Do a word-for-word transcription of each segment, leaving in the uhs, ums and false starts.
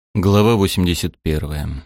Глава восемьдесят первая.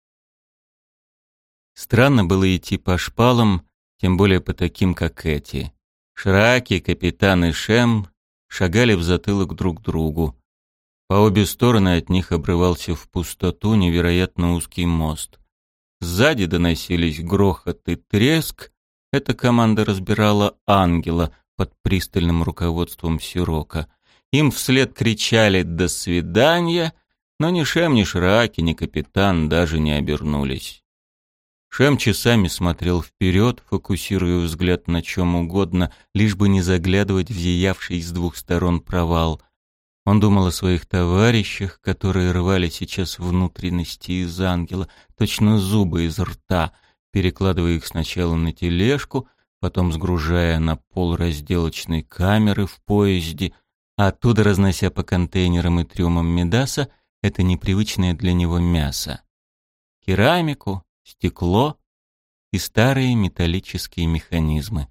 Странно было идти по шпалам, тем более по таким, как эти. Шраки, капитан и Шем шагали в затылок друг другу. По обе стороны от них обрывался в пустоту невероятно узкий мост. Сзади доносились грохот и треск. Эта команда разбирала ангела под пристальным руководством Сирока. Им вслед кричали «До свидания!», но ни Шем, ни Шраки, ни капитан даже не обернулись. Шем часами смотрел вперед, фокусируя взгляд на чем угодно, лишь бы не заглядывать в зиявший с двух сторон провал. Он думал о своих товарищах, которые рвали сейчас внутренности из ангела, точно зубы из рта, перекладывая их сначала на тележку, потом сгружая на пол разделочной камеры в поезде, а оттуда разнося по контейнерам и трюмам Мидаса это непривычное для него мясо. Керамику, стекло и старые металлические механизмы.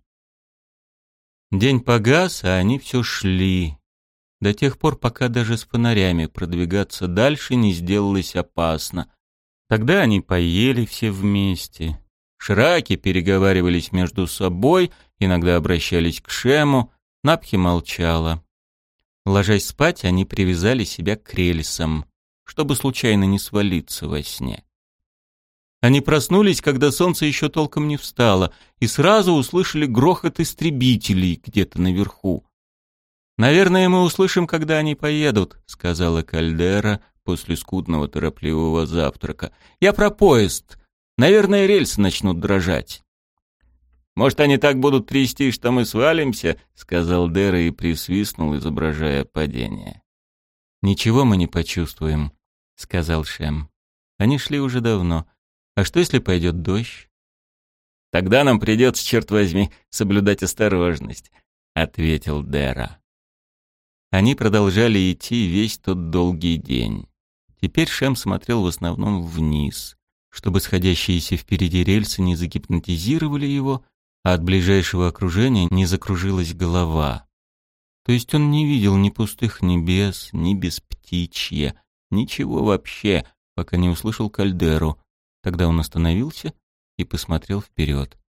День погас, а они все шли. До тех пор, пока даже с фонарями продвигаться дальше не сделалось опасно. Тогда они поели все вместе. Шраки переговаривались между собой, иногда обращались к Шему, Напхи молчала. Ложась спать, они привязали себя к рельсам, чтобы случайно не свалиться во сне. Они проснулись, когда солнце еще толком не встало, и сразу услышали грохот истребителей где-то наверху. «Наверное, мы услышим, когда они поедут», — сказала Кальдера после скудного торопливого завтрака. «Я про поезд. Наверное, рельсы начнут дрожать». «Может, они так будут трясти, что мы свалимся?» — сказал Дера и присвистнул, изображая падение. «Ничего мы не почувствуем», — сказал Шем. Они шли уже давно. А что, если пойдет дождь? «Тогда нам придется, черт возьми, соблюдать осторожность», — ответил Дера. Они продолжали идти весь тот долгий день. Теперь Шем смотрел в основном вниз, чтобы сходящиеся впереди рельсы не загипнотизировали его, а от ближайшего окружения не закружилась голова. То есть он не видел ни пустых небес, ни бесптичья, ничего вообще, пока не услышал Кальдеру. Тогда он остановился и посмотрел вперед.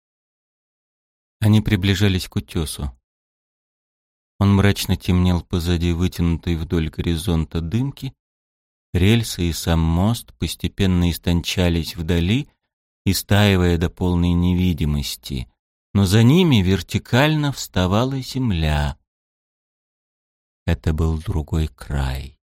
Они приближались к утесу. Он мрачно темнел позади вытянутой вдоль горизонта дымки. Рельсы и сам мост постепенно истончались вдали, истаивая до полной невидимости. Но за ними вертикально вставала земля. Это был другой край.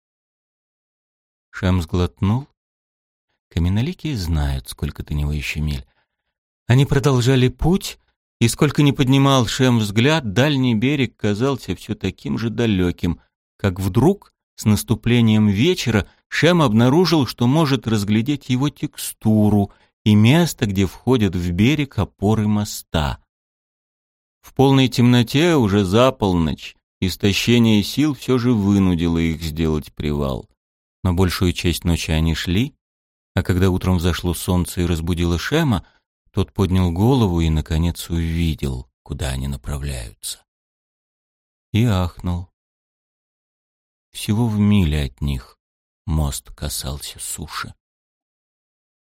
Шем сглотнул. Каменноликие знают, сколько до него еще миль. Они продолжали путь, и сколько ни поднимал Шем взгляд, дальний берег казался все таким же далеким, как вдруг, с наступлением вечера, Шем обнаружил, что может разглядеть его текстуру и место, где входят в берег опоры моста. В полной темноте, уже за полночь, истощение сил все же вынудило их сделать привал. Но большую часть ночи они шли, а когда утром взошло солнце и разбудило Шема, тот поднял голову и, наконец, увидел, куда они направляются. И ахнул. Всего в миле от них мост касался суши.